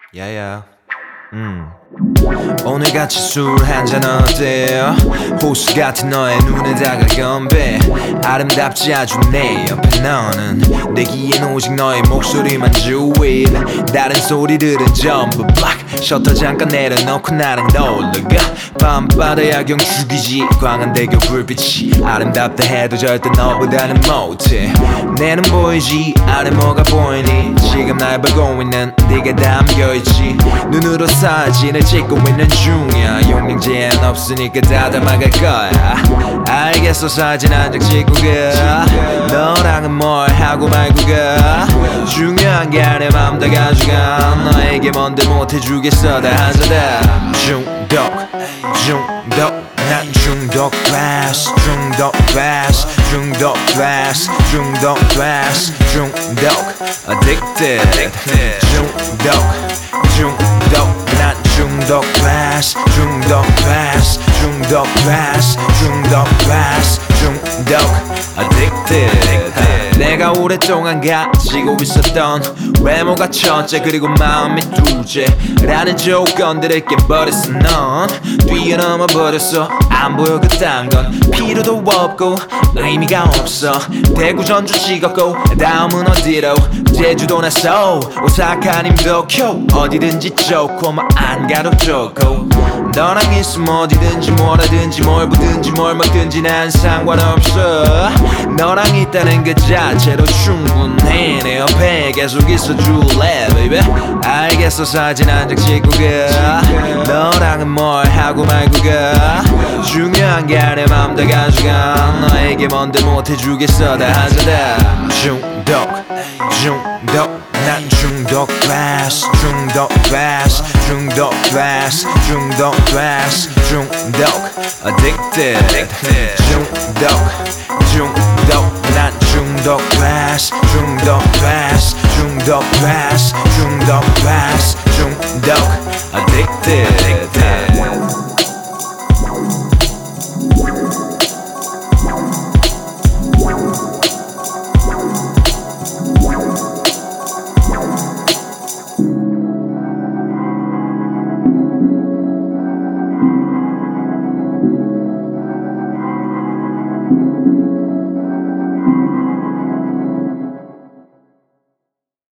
야야 오늘같이 술 한잔 어때요? 호수 같은 너의 눈에 다가건배 아름답지 아주 내 옆에 너는 내기엔 오직 너의 목소리만 주인 다른 소리들은 전부 block 셔터 잠깐 내려놓고 나랑 떠올라가 밤바다 야경 죽이지 광안대교 불빛이 아름답다 해도 절대 너보다는 못해 내 눈 보이지 아래 뭐가 보이니 지금 날 보고 있는 네가 담겨있지 눈으로 사진을 찍고 있는 중이야 용량 제한 없으니까 다 담아갈 거야 알겠어 사진 한 장 찍고 가 너랑은 뭘 하고 말고 가 중요한 게 내 맘 다 가져가 너에게 뭔데 못해주겠어 다 하자다 중독 난 중독 fast 중독 fast 중독 fast 중독 fast 중독 addicted 중독 난 중독 fast 중독 fast 중독 fast 중독 fast 중독 addicted 내가 오랫동안 가지고 있었던 외모가 첫째 그리고 마음이 둘째라는 조건들을 깨버렸어 넌 뛰어넘어 버렸어 안 보여 그딴 건 필요도 없고 의미가 없어 대구 전주 찍었고 다음은 어디로 제주도나 서울 오사카 아님 도쿄 어디든지 좋고 뭐 안 가도 좋고 너랑 있으면 어디든지 뭘 하든지 뭘 보든지 뭘 먹든지 난 상관없어 너랑 있다는 그 자체로 충분해 내 옆에 계속 있어줄래 baby 알겠어 사진 한 장 찍고 가 너랑은 뭘 하고 말고 가 중요한 게 내 맘 다 가져가 너에게 뭔데 못해주겠어 다 하자다 중독 난 중독 fast 중독 fast 중독 fast 중독 fast 중독 addicted 중독 난 중독 fast 중독 fast 중독 fast 중독 fast 중독